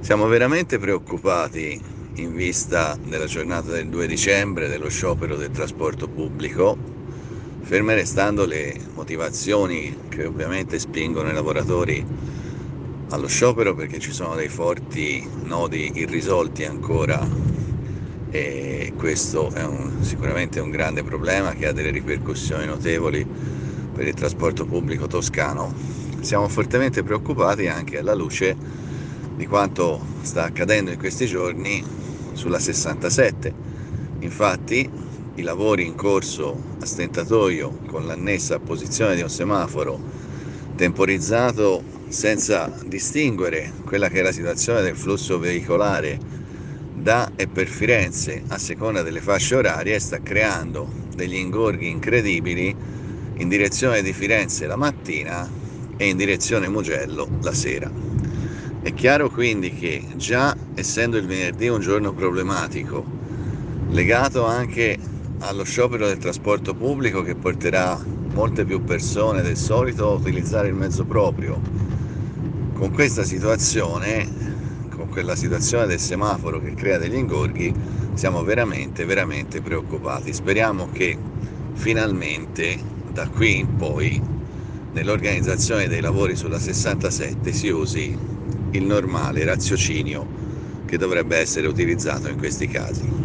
Siamo veramente preoccupati in vista della giornata del 2 dicembre, dello sciopero del trasporto pubblico, ferme restando le motivazioni che ovviamente spingono i lavoratori allo sciopero, perché ci sono dei forti nodi irrisolti ancora, e questo è sicuramente un grande problema che ha delle ripercussioni notevoli per il trasporto pubblico toscano. Siamo fortemente preoccupati anche alla luce di quanto sta accadendo in questi giorni sulla 67. Infatti i lavori in corso a stentatoio, con l'annessa apposizione di un semaforo temporizzato senza distinguere quella che è la situazione del flusso veicolare da e per Firenze a seconda delle fasce orarie, sta creando degli ingorghi incredibili in direzione di Firenze la mattina e in direzione Mugello la sera. È chiaro quindi che, già essendo il venerdì un giorno problematico, legato anche allo sciopero del trasporto pubblico che porterà molte più persone del solito a utilizzare il mezzo proprio, con questa situazione, con quella situazione del semaforo che crea degli ingorghi, siamo veramente preoccupati. Speriamo che finalmente da qui in poi nell'organizzazione dei lavori sulla 67 si usi il normale raziocinio che dovrebbe essere utilizzato in questi casi.